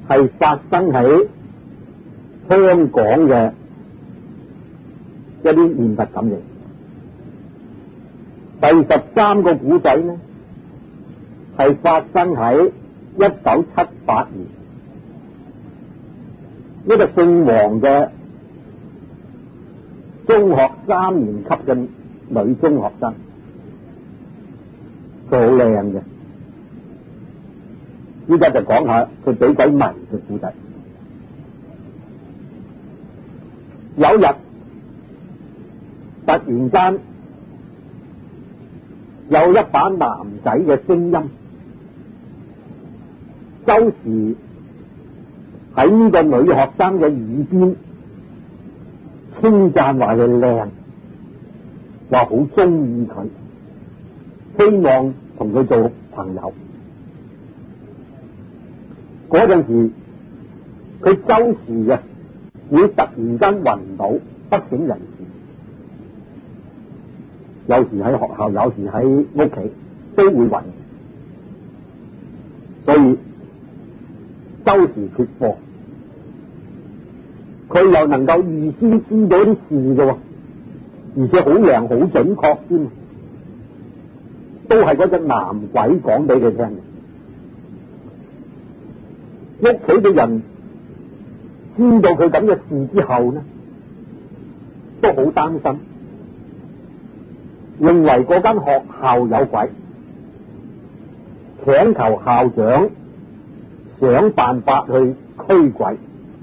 係發生喺香港嘅一啲現實感應。第13個古仔呢，係發生喺1978年，一個姓黃嘅中學3年級嘅女中學生，佢好靚嘅。依家就講下佢俾鬼迷嘅故仔。有日突然間有一把男仔嘅聲音，周時喺呢個女學生嘅耳邊稱讚話佢靚，話好中意佢，希望同佢做朋友。嗰陣時佢周時啊會突然間暈倒不省人事，有時喺學校，有時喺屋企都會暈，所以周時缺課。佢又能夠預先知道啲事嘅，而且好靚好準確添，都係嗰隻男鬼講俾佢聽嘅。屋企嘅人知道佢咁嘅事之後呢，都好擔心，認為嗰間學校有鬼，請求校長想辦法去驅鬼。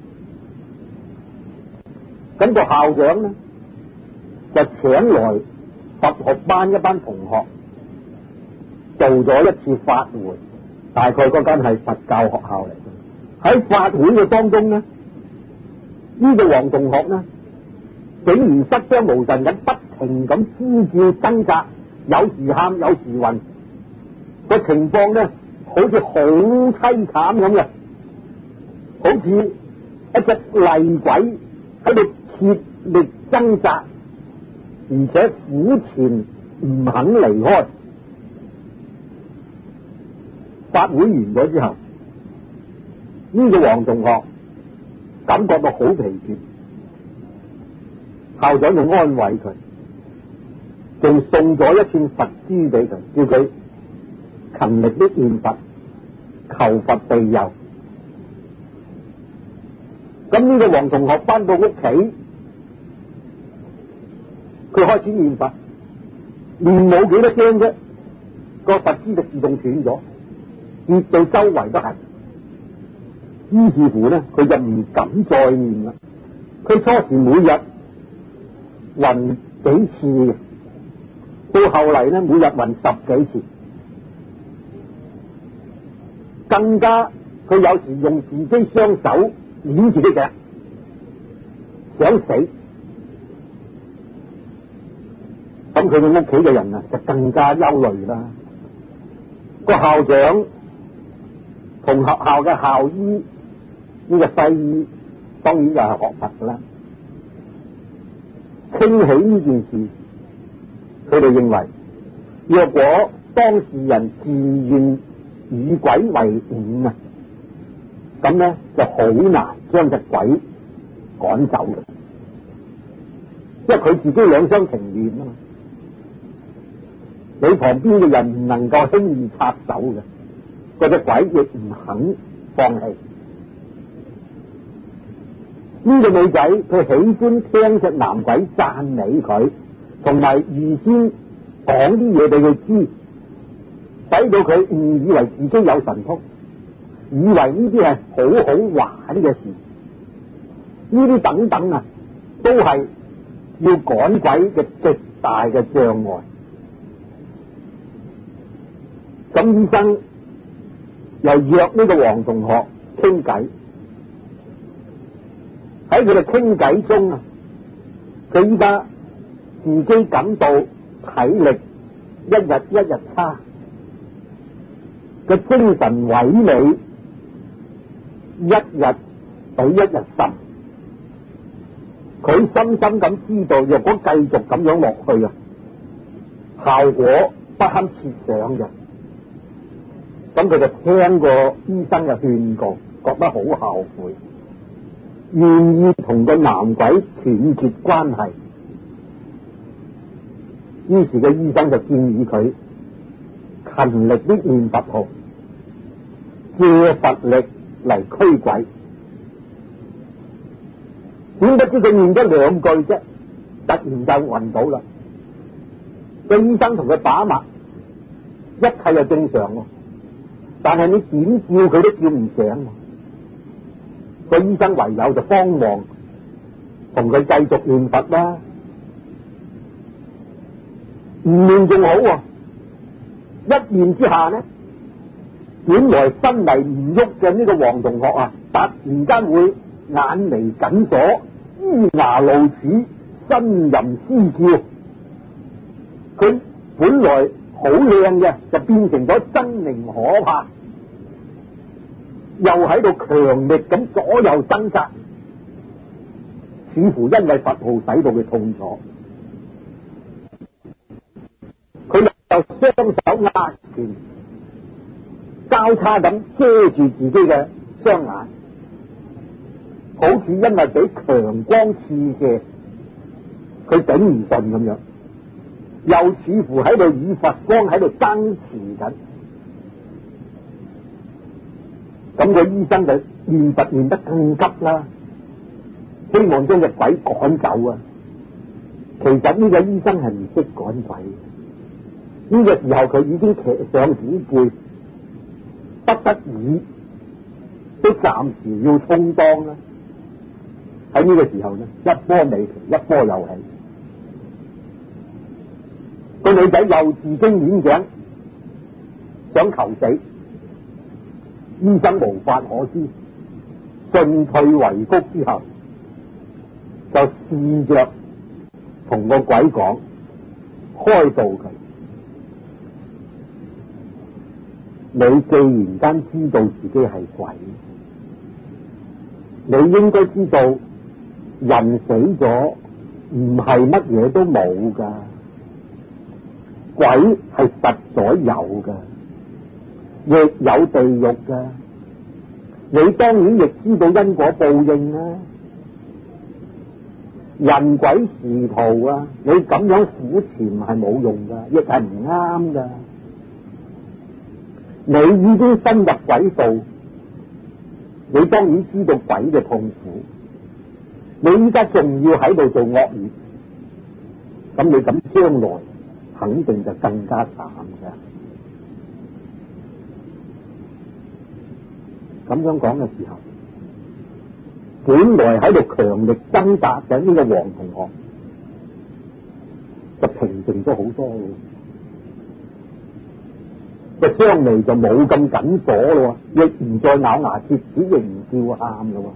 咁個校長呢，就請來佛學班一班同學做咗一次法會，大概嗰間係佛教學校嚟。喺法會嘅當中呢，呢個黃同學呢，竟然失驚無神咁不停咁呼叫掙扎，有時喊有時暈，個情況呢好似好淒慘咁嘅，好似一隻厲鬼喺度竭力掙扎，而且苦纏唔肯離開。法會完咗之後，呢個黃同學感覺到好疲倦，校長就安慰佢，仲送咗一串佛珠俾佢，叫佢勤力啲念佛，求佛庇佑。咁呢個黃同學翻到屋企，佢開始念佛，念冇幾多聲啫，個佛珠就自動斷咗，跌到周圍都係。於是乎呢，佢就唔敢再念啦。佢初時每日暈幾次嘅，到後嚟呢，每日暈10幾次，更加佢有時用自己雙手捏自己腳，想死。咁佢嘅屋企嘅人啊，就更加憂慮啦。個校長同學校嘅校醫，呢個西醫當然又係學佛噶啦，傾起呢件事，佢哋認為，若果當事人自願與鬼為伍啊，咁呢就好難將隻鬼趕走嘅，因為佢自己兩廂情願啊嘛。你旁邊嘅人唔能夠輕易插手嘅，嗰隻鬼亦唔肯放棄。呢個女仔佢喜歡聽隻男鬼讚美佢，同埋預先講啲嘢俾佢知，使到佢誤以為自己有神通，以為呢啲係好好玩嘅事。呢啲等等啊，都係要趕鬼嘅極大嘅障礙。咁醫生又約呢個黃同學傾偈，喺佢哋傾偈中啊，佢依家自己感到體力一日一日差，個精神萎靡一日比一日深。佢深深咁知道，若果繼續咁樣落去啊，效果不堪設想嘅。咁佢就聽過醫生嘅勸告， 覺得好後悔，願意同個男鬼斷絕關係。於是個醫生就建議佢勤力啲念佛號，借佛力嚟驅鬼。點不知佢念咗2句啫，突然就暈倒啦。個醫生同佢把脈，一切就正常喎，但係你點叫佢都叫唔醒。個醫生唯有就慌忙同佢繼續念佛啦。唔念仲好喎，一念之下呢，本來昏迷唔喐嘅呢個黃同學啊，突然間會眼眉緊鎖、咿牙露齒、呻吟嘶叫。佢本來好靚嘅，就變成咗猙獰可怕，又喺度強力咁左右掙扎，似乎因為佛號使到佢痛楚。佢就雙手握拳，交叉咁遮住自己嘅雙眼，好似因為俾強光刺射，佢頂唔順咁樣，又似乎喺度與佛光喺度爭持緊。咁個醫生就念佛念得更急啦，希望將隻鬼趕走啊！其實呢個醫生係唔識趕鬼，呢個時候佢已經騎上虎背，不得已都暫時要充當啦。喺呢個時候呢，一波未平一波又起，個女仔又自驚掩頸，想求死。醫生無法可施，進退維谷之後，就試着同個鬼講，開導佢。你既然間知道自己係鬼，你應該知道人死咗唔係乜嘢都冇噶，鬼係實在有噶，亦有地獄噶。你當然亦知道因果報應啊，人鬼殊途啊，你咁樣苦纏係冇用噶，亦係唔啱噶。你已經深入鬼道，你當然知道鬼嘅痛苦，你依家仲要喺度做惡業，咁你咁將來肯定就更加慘噶。咁樣講嘅時候，本來喺度強力掙扎緊呢個黃同學，就平靜咗好多咯。個雙眉就冇咁緊鎖咯，亦唔再咬牙切齒，亦唔叫喊咯。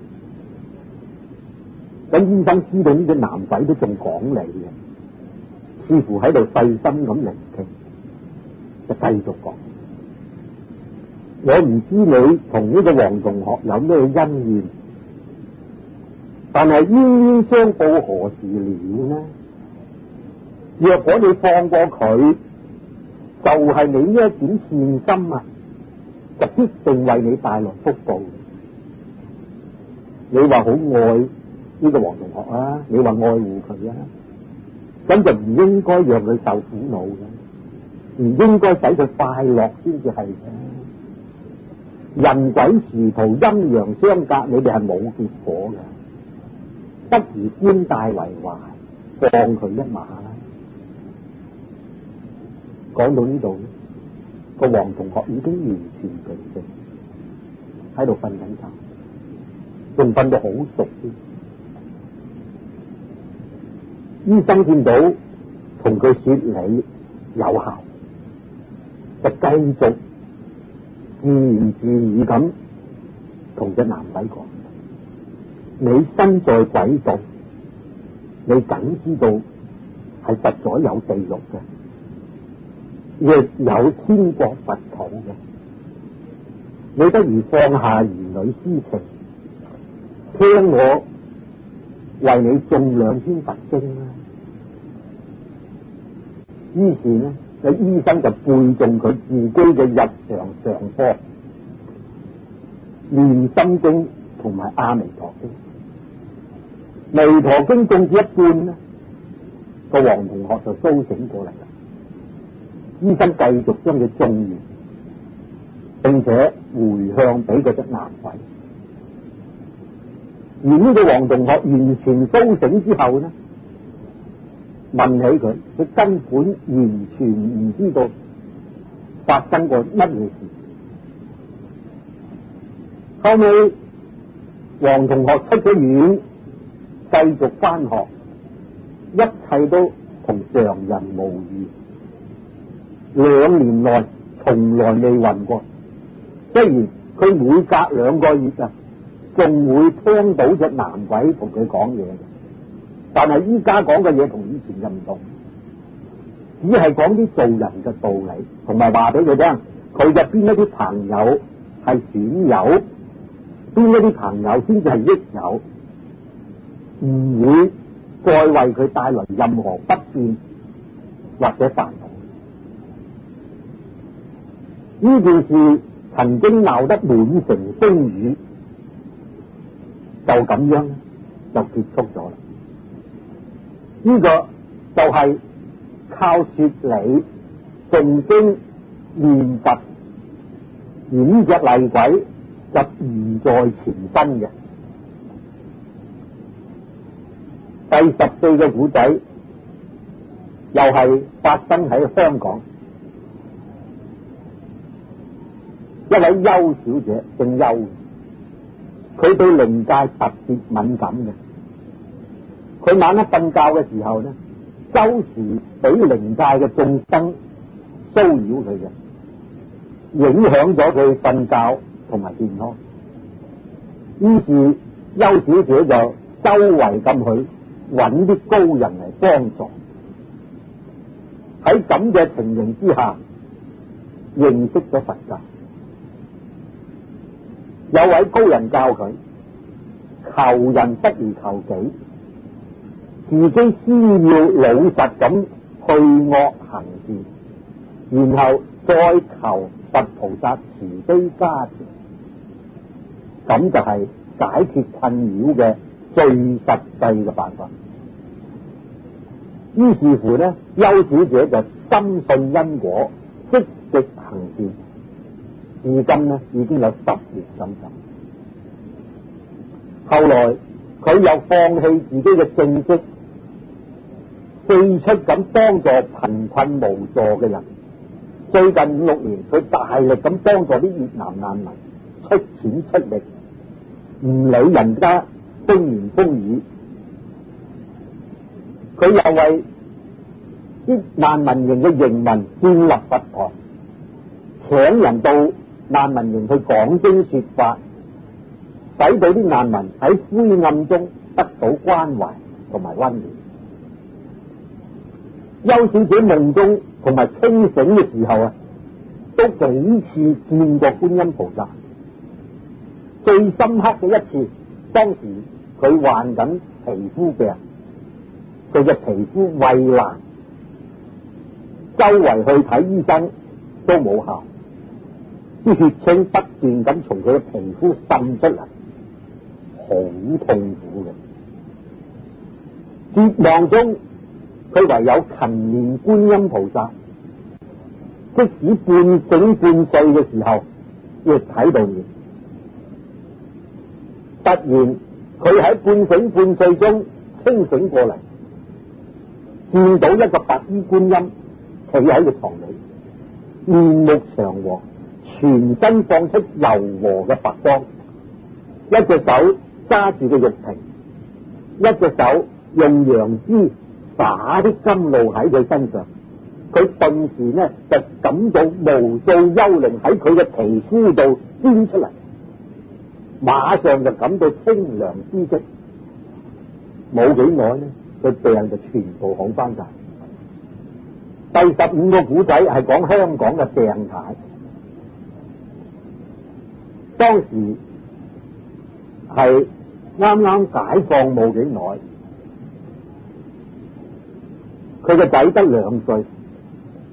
咁醫生知道呢個男仔都仲講理嘅，似乎喺度細心咁聆聽，就繼續講。我唔知你同呢個黃同學有咩恩怨，但係冤冤相報何時了呢？若果你放過佢，就係你呢一點善心啊，就必定為你帶來福報。你話好愛呢個黃同學啊，你話愛護佢啊，咁就唔應該讓佢受苦惱嘅，唔應該使佢快樂先至係嘅。人鬼殊途，陰陽相隔，你哋係冇結果嘅，不如觀大為懷，放佢一馬啦。講到呢度，個黃同學已經完全平靜，喺度瞓緊覺，仲瞓到好熟添。醫生見到同佢說理有效，就繼續自言自語咁同隻男仔講：你身在鬼道，你梗知道係實在有地獄嘅，亦有天國佛土嘅。你不如放下兒女私情，聽我為你誦2篇佛經啦。於是呢，個醫生就背誦佢自己嘅日常常課， 念心經同埋阿彌陀經。彌陀經誦至一半呢，個黃同學就蘇醒過嚟啦。醫生繼續將佢誦完，並且回向俾嗰隻男鬼。而呢個黃同學完全蘇醒之後呢，問起佢，佢根本完全唔知道發生過乜嘢事。後尾黃同學出咗院，繼續返學，一切都同常人無異。2年內從來未暈過，雖然佢每隔2個月啊，仲會聽到隻男鬼同佢講嘢，但係依家講嘅嘢同以前就唔同，只係講啲做人嘅道理，同埋話俾佢聽，佢嘅邊一啲朋友係損友，邊一啲朋友先至係益友，唔會再為佢帶來任何不便或者煩惱。呢件事曾經鬧得滿城風雨，就咁樣就結束咗啦。呢個就係靠說理、誦經、念佛，而呢隻厲鬼就唔在前身嘅。第14個古仔又係發生喺香港，一位邱小姐姓邱，佢對靈界特別敏感嘅。佢晚黑瞓覺嘅時候呢，周時俾靈界嘅眾生騷擾佢嘅，影響咗佢瞓覺同埋健康。於是邱小姐就周圍咁去揾啲高人嚟幫助。喺咁嘅情形之下，認識咗佛教。有位高人教佢，求人不如求己，自己先要老實咁去惡行善，然後再求佛菩薩慈悲加持，咁就係解決困擾嘅最實際嘅辦法。於是乎呢，邱小姐就深信因果，積極行善，至今呢已經有10年咁久。後來佢又放棄自己嘅正職，四出咁幫助貧困無助嘅人。最近5-6年，佢大力咁幫助啲越南難民，出錢出力，唔理人家風言風語。佢又為啲難民營嘅營民建立佛堂，請人到難民營去講經說法，使到啲難民喺灰暗中得到關懷同埋溫暖。邱小姐夢中同埋清醒嘅時候啊，都幾次見過觀音菩薩。最深刻嘅一次，當時佢患緊皮膚病，佢嘅皮膚痿爛，周圍去睇醫生都冇效，啲血清不斷咁從佢嘅皮膚滲出嚟，好痛苦嘅。絕望中，佢唯有勤念觀音菩薩，即使半醒半睡嘅時候，亦喺度念。突然，佢喺半醒半睡中清醒過嚟，見到一個白衣觀音企喺個床裏，面目祥和，全身放出柔和嘅白光，一隻手揸住個玉瓶，一隻手用楊枝灑啲甘露喺佢身上，佢頓時呢就感到無數幽靈喺佢嘅皮膚度鑽出嚟，馬上就感到清涼之色。冇幾耐呢，佢病就全部好翻晒。第15個古仔係講香港嘅鄭太，當時係啱啱解放冇幾耐，佢個仔得2歲，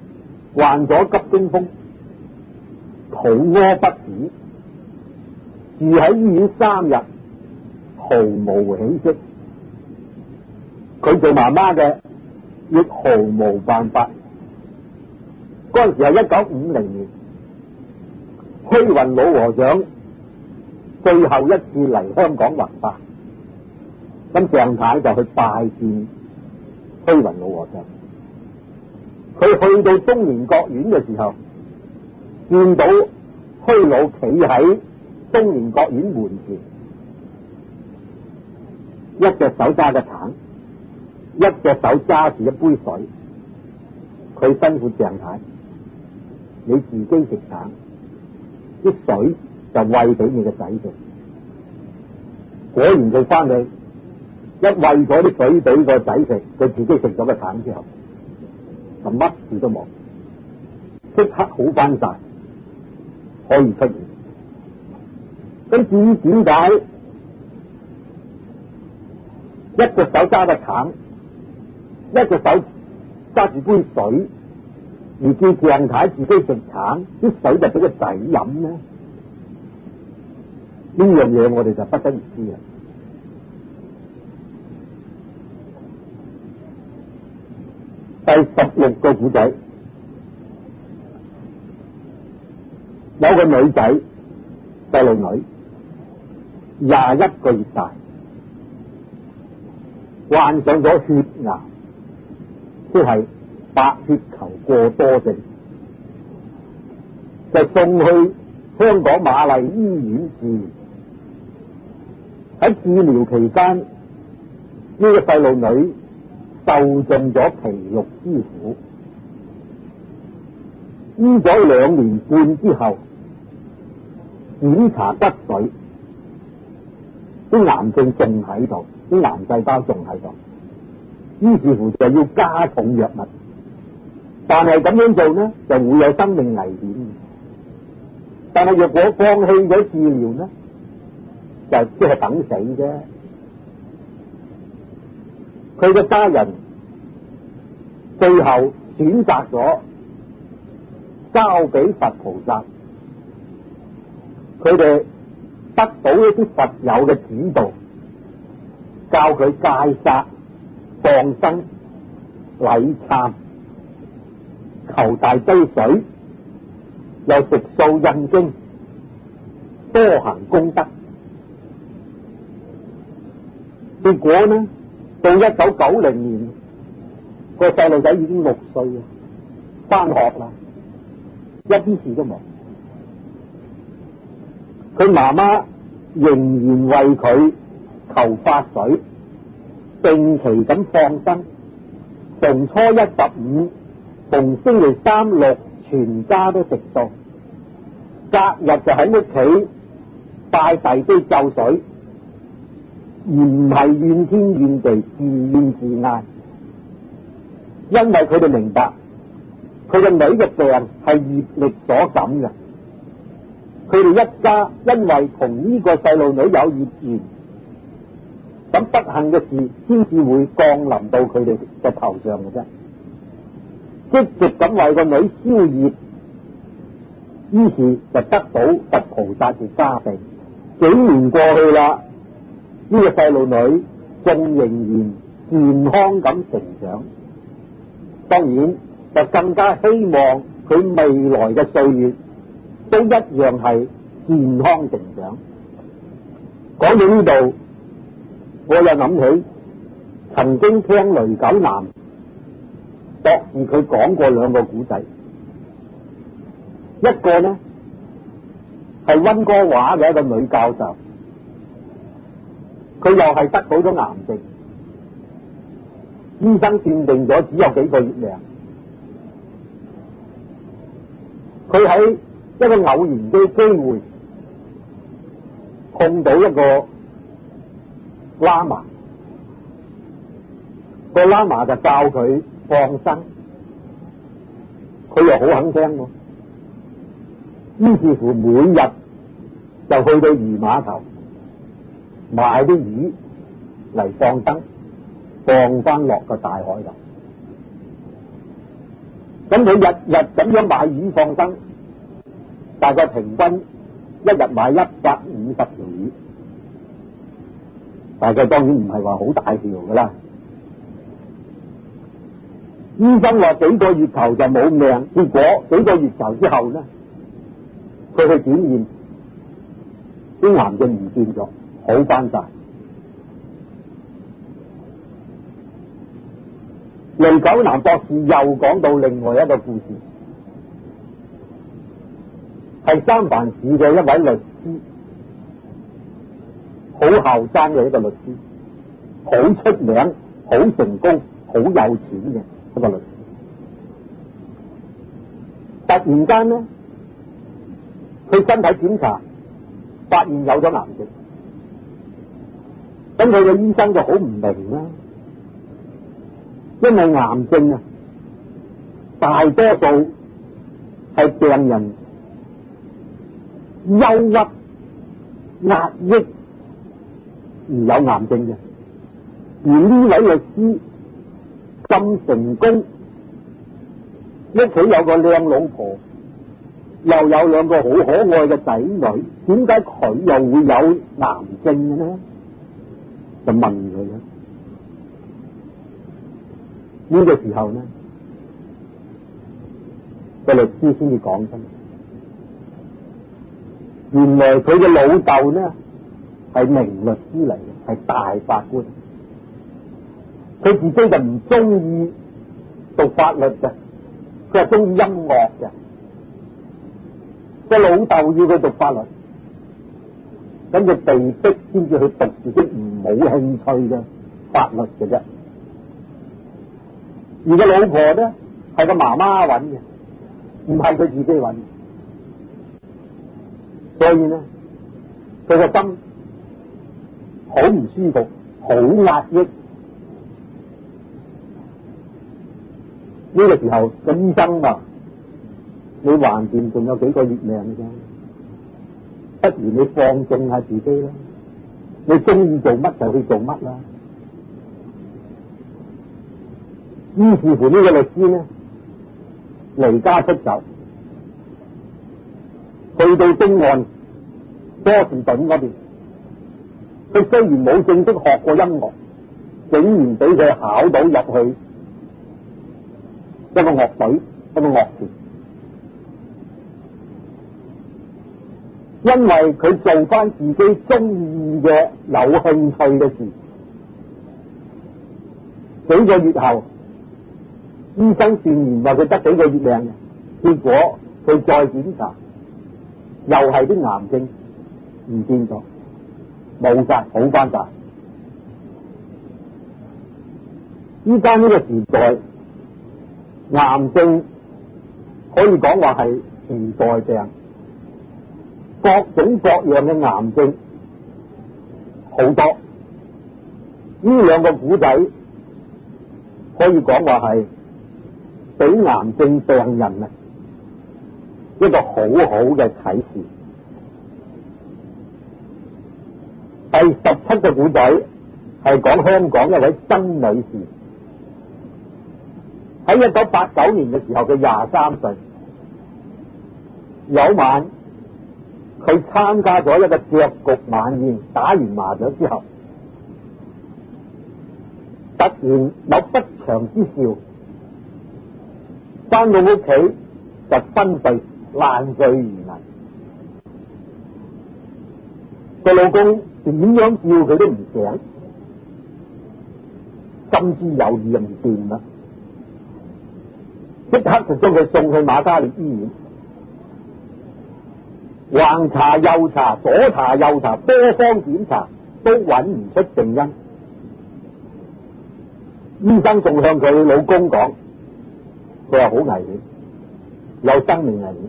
患咗急驚風，肚屙不止， 住喺醫院3日，毫無起色。佢做媽媽嘅亦毫無辦法。嗰陣時係1950年，虛雲老和尚最後一次嚟香港弘法，咁鄭太就去拜見虛雲老和尚。佢去到東蓮國院嘅時候，見到虛老企喺東蓮國院門前，一隻手揸嘅橙，一隻手揸住一杯水。佢吩咐鄭太：你自己食橙，啲水就餵俾你個仔食。果然佢翻去一餵咗啲水俾個仔食，佢自己食咗個橙之後，就乜事都冇，即刻好翻晒，可以出院。咁至於點解一隻手揸個橙，一隻手揸住杯水，而叫鄭太自己食橙，啲水就俾個仔飲呢？呢樣嘢我哋就不得而知啦。第16個古仔，有個女仔，細路女，21個月大，患上咗血癌，即係白血球過多症，就送去香港瑪麗醫院治療。喺治療期間，呢個細路女受盡咗皮肉之苦，醫咗2年半之後，檢查骨髓，啲癌症仲喺度，啲癌細胞仲喺度，於是乎就要加重藥物。但係咁樣做呢，就會有生命危險。但係若果放棄咗治療呢，就即係等死啫。佢嘅家人最後選擇咗交俾佛菩薩，佢哋得到一啲佛友嘅指導，教佢戒殺、放生、禮懺、求大杯水，又食素印經，多行功德。結果呢，到1990年，個細路仔已經6歲啦，返學啦，一啲事都冇。佢媽媽仍然為佢求法水，定期咁放生，逢初一15，逢星期3、6，全家都食素，隔日就喺屋企拜大悲咒水，而唔係怨天怨地、自怨自艾。因為佢哋明白佢個女嘅病係業力所感嘅，佢哋一家因為同呢個細路女有業緣，咁不幸嘅事先至會降臨到佢哋嘅頭上嘅啫。積極咁為個女消業，於是就得到佛菩薩嘅加被。幾年過去啦，呢個細路女仲仍然健康咁成長，當然就更加希望佢未來嘅歲月都一樣係健康成長。講到呢度，我又諗起曾經聽雷九南博士佢講過2個古仔，一個呢係溫哥華嘅一個女教授，佢又係得到咗癌症，醫生斷定咗只有幾個月命。佢喺一個偶然嘅機會碰到一個喇嘛，個喇嘛就教佢放生，佢又好肯聽喎。於是乎每日就去到魚碼頭買啲魚嚟放生，放翻落個大海度。咁佢日日咁樣買魚放生，大概平均一日買150條魚，但係當然唔係話好大條噶啦。醫生話幾個月頭就冇命，結果幾個月頭之後呢，佢去檢驗，啲癌症唔見咗，好翻晒。李九南博士又講到另外一個故事，係三藩市嘅一位律師，好後生嘅一個律師，好出名、好成功、好有錢嘅一個律師。突然間呢，佢身體檢查發現有咗癌症，咁佢嘅醫生就好唔明啦。因為癌症啊，大多數係病人憂鬱、壓抑而有癌症嘅，而呢位律師咁成功，屋企有個靚老婆，又有2個好可愛嘅仔女，點解佢又會有癌症嘅呢？就問佢啦。呢個時候呢，個律師先至講真，原來佢嘅老豆呢係名律師嚟嘅，係大法官。佢自己就唔中意讀法律嘅，佢係中意音樂嘅。個老豆要佢讀法律，咁就被逼先至去讀自己唔冇興趣嘅法律嘅啫。而個老婆呢係個媽媽揾嘅，唔係佢自己揾嘅，所以呢佢個心好唔舒服，好壓抑。呢個時候個醫生話：你橫掂仲有幾個月命嘅啫，不如你放縱下自己啦，你中意做乜就去做乜啦。於是乎呢個律師呢離家出走，去到東岸波士頓嗰邊。佢雖然冇正式學過音樂，竟然俾佢考到入去一個樂隊，一個樂團。因為佢做翻自己中意嘅、有興趣嘅事。幾個月後，醫生斷言話佢得幾個月命嘅，結果佢再檢查，又係啲癌症唔見咗，冇晒，好翻晒。依家呢個時代，癌症可以講話係時代病，各種各樣嘅癌症好多。呢兩個古仔可以講話係俾癌症病人啊一個好好嘅啟示。第17個古仔係講香港一位曾女士，喺1989年嘅時候，佢23歲。有晚佢參加咗一個雀局晚宴，打完麻雀之後，突然有不祥之兆，翻到屋企就昏睡爛醉如泥。個老公點樣叫佢都唔醒，心知有意唔掂啦，即刻就將佢送去瑪嘉烈醫院。橫查右查，左查右查，多方檢查都揾唔出病因。醫生仲向佢老公講，佢話好危險，有生命危險。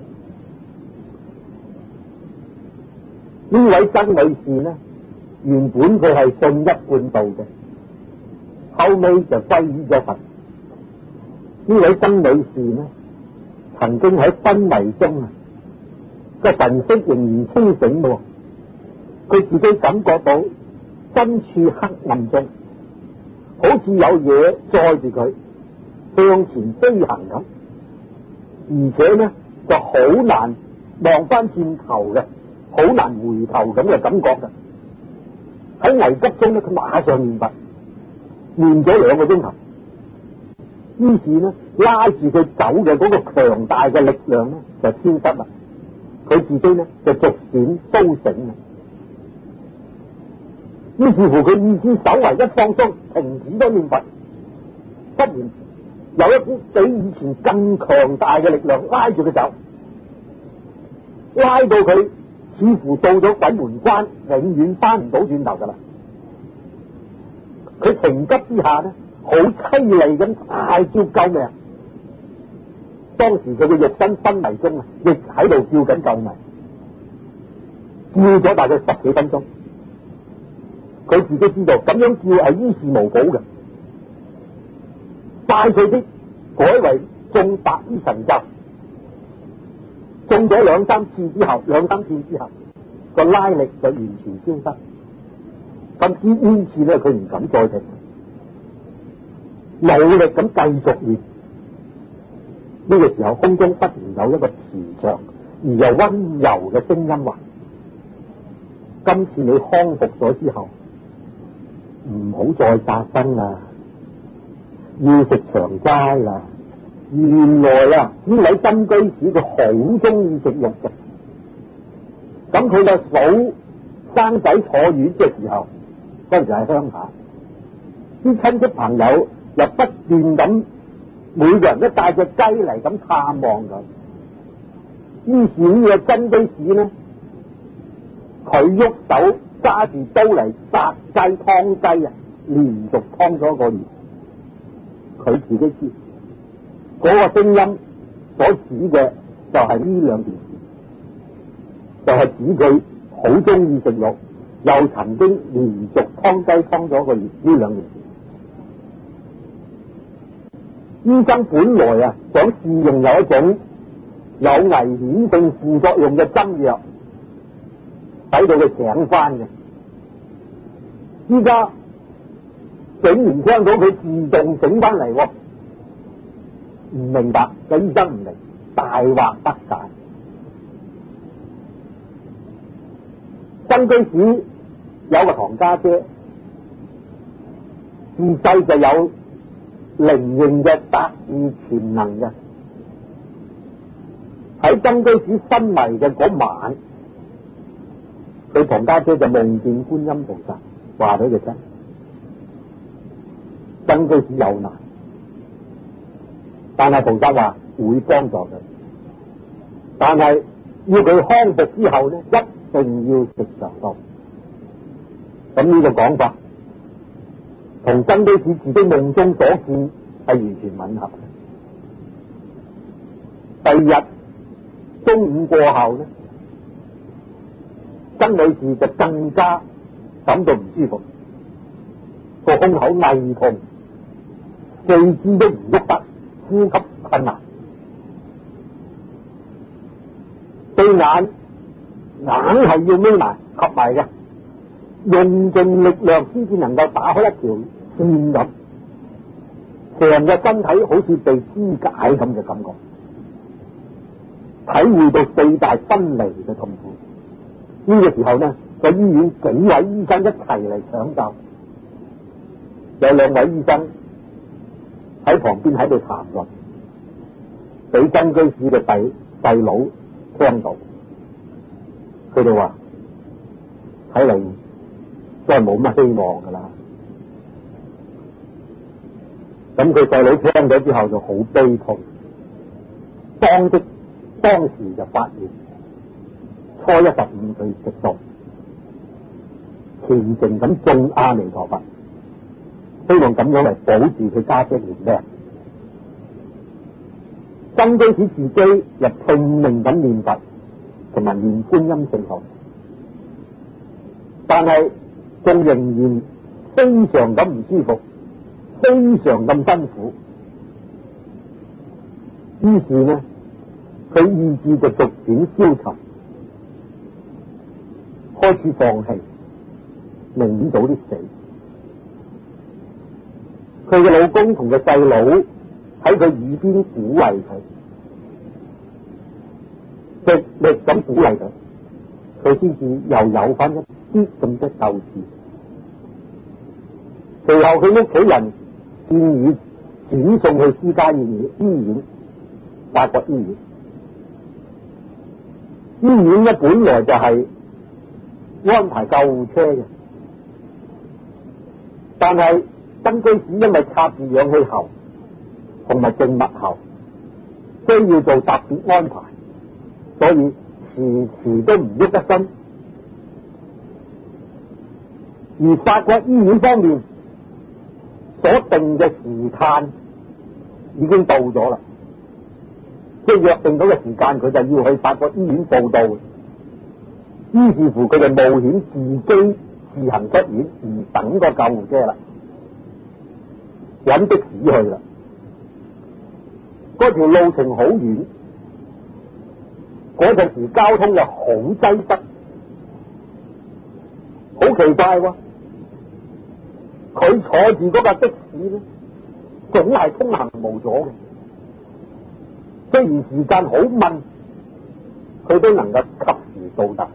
呢位曾女士呢，原本佢係信一半道嘅，後尾就皈依咗佛。呢位曾女士呢，曾經喺昏迷中啊，個神色仍然清醒喎，佢自己感覺到身處黑暗中，好似有嘢載住佢向前飛行咁，而且呢就好難望翻轉頭嘅， 好難回頭咁嘅感覺嘅。喺危急中咧，佢馬上念佛，念咗2個鐘頭。於是呢，拉住佢走嘅嗰個強大嘅力量咧就消失啦，佢自己呢就逐漸蘇醒啦。於是乎佢意思稍為一放鬆，停止咗念佛，忽然有一股比以前更強大嘅力量拉住佢走，拉到佢似乎到咗鬼門關，永遠翻唔到轉頭噶啦。佢情急之下呢，好淒厲咁大叫救命。當時佢嘅肉身昏迷中啊，亦喺度叫緊救命，叫咗大概10幾分鐘。佢自己知道咁樣叫係於事無補嘅，快脆啲改為中白衣神咒，中咗2、3次之後，個拉力就完全消失。甚至呢次咧，佢唔敢再停，努力咁繼續練。呢個時候，空中忽然有一個慈祥而又溫柔嘅聲音話：今次你康復咗之後，唔好再殺生啦，要食長齋啦。原來啊，呢位真居士佢好中意食肉嘅。咁佢嘅嫂生仔坐月嘅時候，嗰陣時喺鄉下，啲親戚朋友又不斷咁，每個人都帶隻雞嚟咁探望佢。於是呢個真居士呢，佢喐手揸住刀嚟殺雞劏雞啊，連續劏咗1個月。佢自己知嗰個聲音所指嘅就係呢2件事，就係指佢好中意食肉，又曾經連續劏雞劏咗1個月呢2件事。醫生本來啊想試用有一種有危險性副作用嘅針藥，使到佢醒翻嘅。依家竟然聽到佢自動醒翻嚟，唔明白，個醫生唔明，大惑不解。曾居士有個堂家姐，自細就有靈驗嘅特異潛能嘅。喺曾居士昏迷嘅嗰晚，佢堂家姐就夢見觀音菩薩，話俾佢聽，曾居士有難，但係菩薩話會幫助佢，但係要佢康復之後呢，一定要食長素。咁呢個講法同曾居士自己夢中所見係完全吻合嘅。第2日中午過後呢，曾女士就更加感到唔舒服，個胸口胃痛，四肢都唔喐得，呼吸困難，對眼硬係要眯埋合埋嘅，用盡力量先至能夠打開一條線咁，成個身體好似被肢解咁嘅感覺，體會到4大分離嘅痛苦。呢個時候呢，個醫院幾位醫生一齊嚟搶救，有2位醫生喺旁邊喺度談論，俾曾居士嘅細佬聽到，佢哋話睇嚟真係冇乜希望噶啦。咁佢細佬聽咗之後就好悲痛，當時就發願，初一15歲食素，虔誠咁誦阿彌陀佛，希望咁樣嚟保住佢家姐條命。曾居士自己又拼命咁念佛同埋念觀音聖號，但係仲仍然非常咁唔舒服，非常咁辛苦。於是呢，佢意志就逐漸消沉，開始放棄，寧願早啲死。佢嘅老公同佢細佬喺佢耳邊鼓勵佢，極力咁鼓勵佢。 佢先至又有翻一啲咁嘅鬥志。隨後佢屋企人建議轉送去私家醫院，法國醫院。醫院咧本來就係安排救護車嘅，但係曾居士因為插住氧氣喉同埋靜脈喉，需要做特別安排，所以遲遲都唔喐得身。而法國醫院方面所定嘅時間已經到咗啦，即係約定到嘅時間，佢就要去法國醫院報到。於是乎，佢就冒險自己自行出院，唔等個救護車啦，揾的士去啦。嗰條路程好遠，嗰陣時交通又好擠塞，好奇怪喎！佢坐住嗰架的士咧，總係通行無阻嘅。雖然時間好慢，佢都能夠及時到達。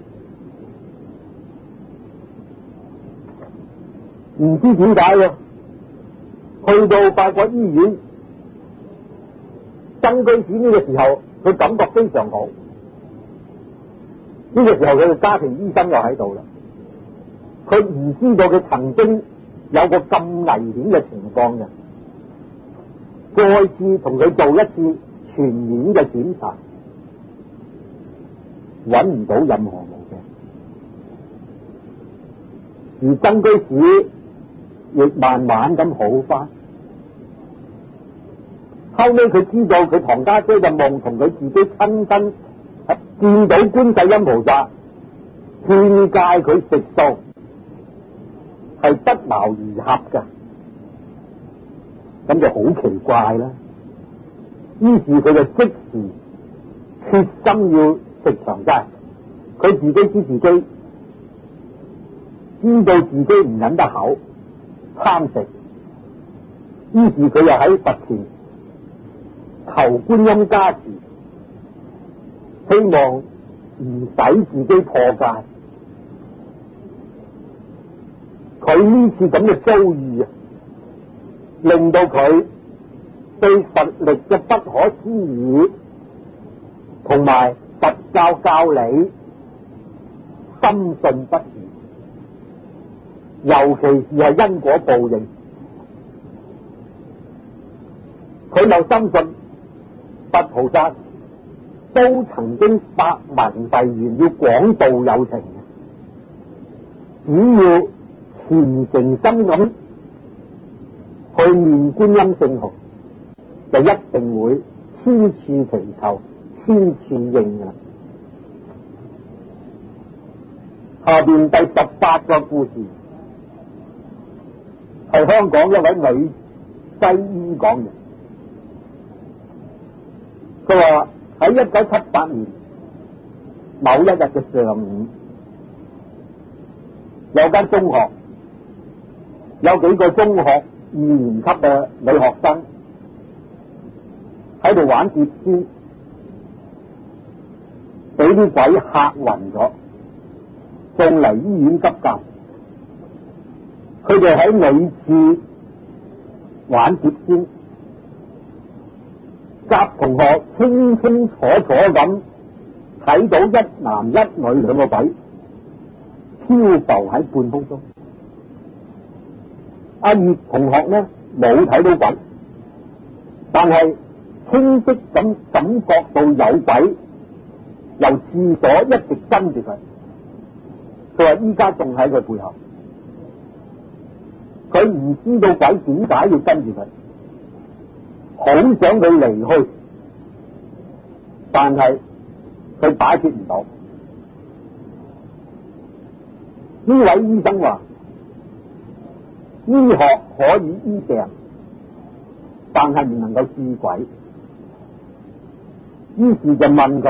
唔知點解喎，去到法國醫院，曾居士呢個時候，佢感覺非常好。呢個時候佢嘅家庭醫生又喺度啦，佢唔知道佢曾經有個咁危險嘅情況嘅，再次同佢做一次全面嘅檢查，揾唔到任何毛病，而曾居士亦慢慢咁好翻。後尾佢知道佢堂家姐嘅夢同佢自己親身見到觀世音菩薩勸誡佢食素係不謀而合噶，咁就好奇怪啦。於是佢就即時決心要食長齋。佢自己知自己知道自己唔忍得口貪食，於是佢又喺佛前求觀音加持，希望唔使自己破戒。佢呢次咁嘅遭遇啊，令到佢對佛力嘅不可思議同埋佛教教理深信不疑，尤其是係因果報應，佢又深信佛菩薩都曾經發文誓願要廣度有情嘅，只要虔誠心咁去念觀音聖號，就一定會千處祈求千處應噶啦。下邊第18個故事係香港一位女西醫講嘅。佢話喺1978年某一日嘅上午，有間中學有幾個中學2年級嘅女學生喺度玩碟仙，俾啲鬼嚇暈咗，送嚟醫院急救。佢哋喺女廁玩碟仙，甲同學清清楚楚咁睇到一男一女兩個鬼漂浮喺半空中。阿葉同學呢冇睇到鬼，但係清晰咁感覺到有鬼由廁所一直跟住佢。佢話依家仲喺佢背後，佢唔知道鬼點解要跟住佢，好想佢離去，但係佢擺脫唔到。呢位醫生話：醫學可以醫病，但係唔能夠治鬼。於是就問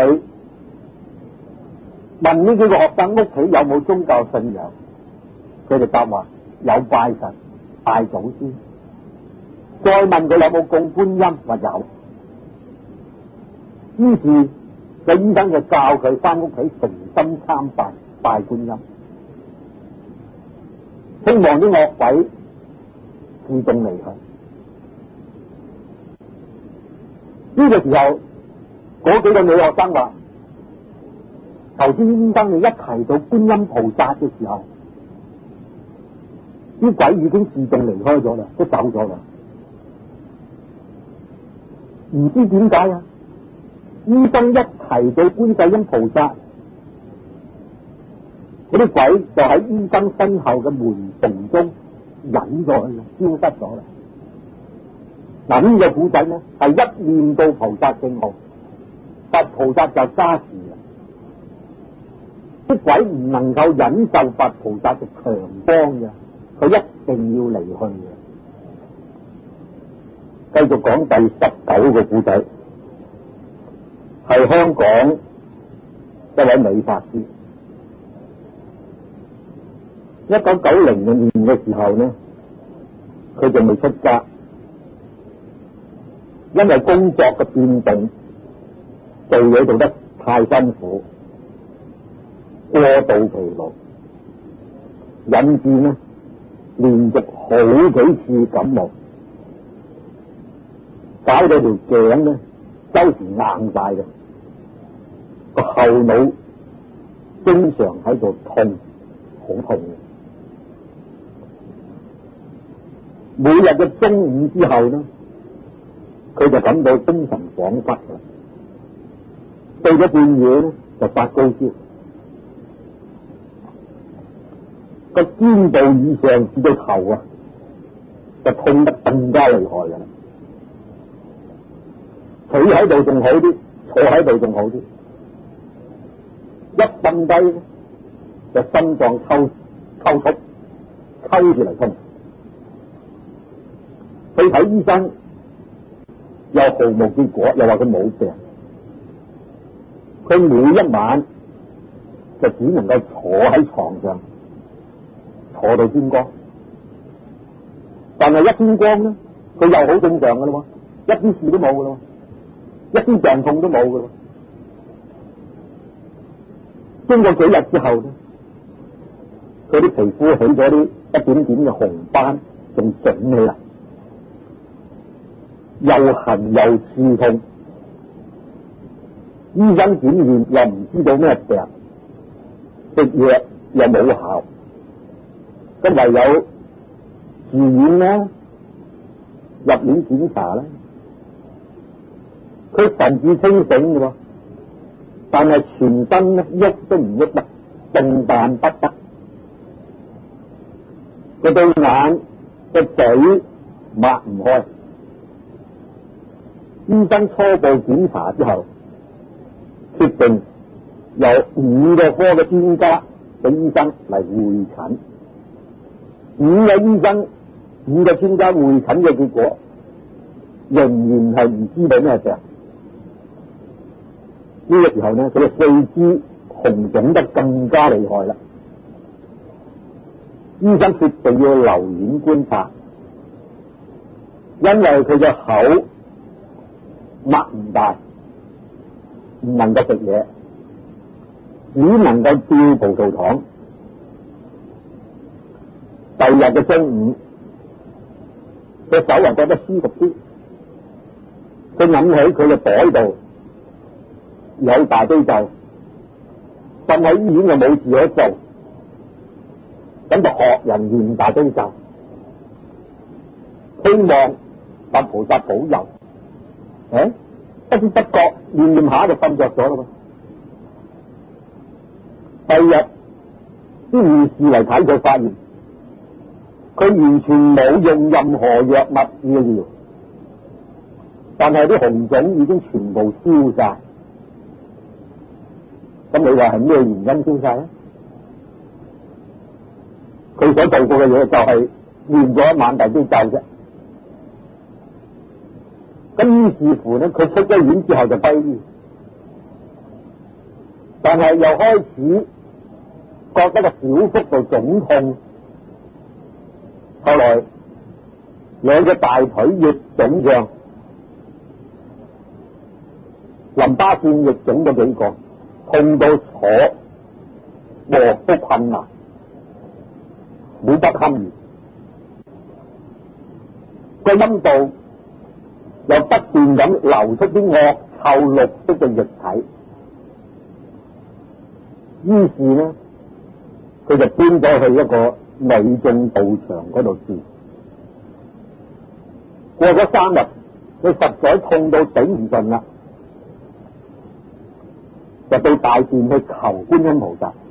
呢幾個學生屋企有冇宗教信仰，佢哋答話有拜神拜祖先。再問佢有冇供觀音，話有。於是個醫生就教佢翻屋企誠心參拜， 拜觀音，希望啲惡鬼自動離去。呢個時候，嗰幾個女學生話：頭先醫生你一提到觀音菩薩嘅時候，啲鬼已經自動離開咗啦，都走咗啦。唔知點解啊？醫生一提到觀世音菩薩，嗰啲鬼就喺醫生身後嘅門縫中隱咗去啦，消失咗啦。嗱，呢個古仔咧係一念到菩薩聖號，佛菩薩就加持啦。啲鬼唔能夠忍受佛菩薩嘅強光嘅，佢一定要離去嘅。繼續講第19個古仔，係香港一位女法師。1990年嘅時候呢，佢仲未出家，因為工作嘅變動，做嘢做得太辛苦，過度疲勞，引致呢連續好幾次感冒，搞到條頸呢周時硬晒嘅，個後腦經常喺度痛，好痛嘅。每日嘅中午之後呢，佢就感到精神恍惚啦。到咗半夜呢，就發高燒，個肩部以上至到頭啊，就痛得更加厲害噶啦。企喺度仲好啲，坐喺度仲好啲，一瞓低呢，就心臟抽搐，抽住嚟痛。去睇醫生又毫無結果，又話佢冇病。佢每一晚就只能夠坐喺床上，坐到天光。但係一天光呢，佢又好正常噶啦，一啲事都冇噶啦，一啲病痛都冇噶啦。經過幾日之後呢，佢啲皮膚起咗啲一點點嘅紅斑，仲腫起嚟，又痕又刺痛。醫生檢驗又唔知道咩病，食藥又冇效，咁唯有住院啦，入院檢查啦。佢神志清醒嘅喎，但係全身咧喐都唔喐得，動彈不得。佢對眼個嘴擘唔開。醫生初步檢查之後，決定由5個科嘅專家嘅醫生嚟會診。5個醫生、5個專家會診嘅結果，仍然係唔知道咩病。呢個時候呢，佢嘅四肢紅腫得更加厲害啦。醫生決定要留院觀察，因為佢嘅口擘唔大，唔能夠食嘢，只能夠吊葡萄糖。第二日嘅中午，隻手又覺得舒服啲，佢諗起佢嘅袋度有大悲咒，瞓喺醫院又冇事可做，咁就學人念大悲咒，希望佛菩薩保佑。不知不覺念念下就瞓着咗啦。第二日啲護士嚟睇佢，發現佢完全冇用任何藥物治療，但係啲紅腫已經全部消晒。咁你話係咩原因消晒咧？佢所做過嘅嘢就係念咗一晚大悲咒啫。咁於是乎呢，佢出咗院之後就歸醫，但係又開始覺得個小腹度腫痛，後來兩隻大腿亦腫脹，淋巴腺亦腫咗幾個，痛到坐禍都困難，苦不堪言。個陰道又不斷咁流出啲惡臭綠色嘅液體，於是呢，佢就搬咗去一個女眾道場嗰度住。過咗3日，佢實在痛到頂唔順啦，就到大殿去求觀音菩薩，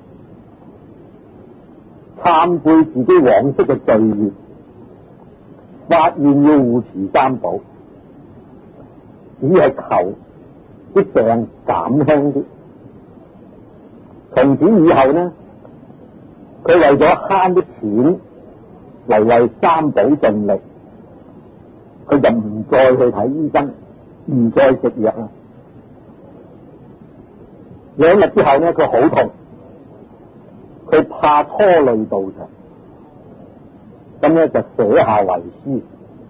懺悔自己往昔嘅罪孽，發願要護持三寶，只係求啲病減輕啲。從此以後呢，佢為咗慳啲錢嚟為三寶盡力，佢就唔再去睇醫生，唔再食藥啦。2日之後呢，佢好痛，佢怕拖累道場，咁咧就寫下遺書。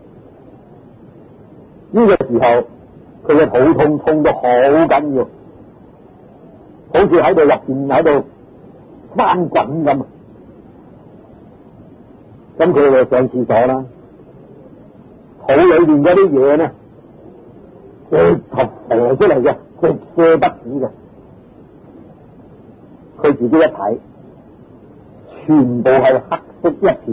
呢個時候佢嘅肚痛痛到好緊要，好似喺度入邊喺度翻滾咁。咁佢就上廁所啦，肚裏邊嗰啲嘢呢，直頭射出嚟嘅，直射不止嘅。佢自己一睇，全部係黑色一片。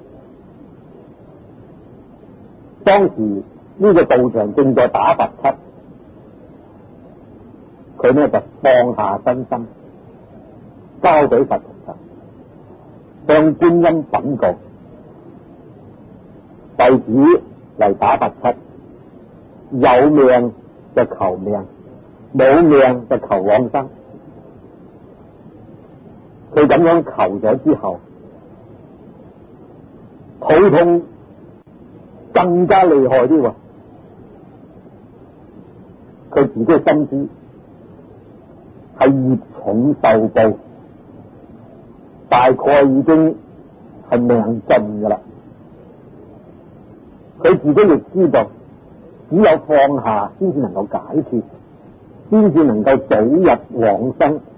當時呢個道場正在打佛七，佢呢就放下身心，交俾佛菩薩，向觀音稟告：弟子嚟打佛七，有命就求命，冇命就求往生。佢咁樣求咗之後，肚痛更加厲害啲喎。佢自己心知係業重受報，大概已經係命盡噶啦。佢自己亦知道，只有放下先至能夠解脫，先至能夠早日往生。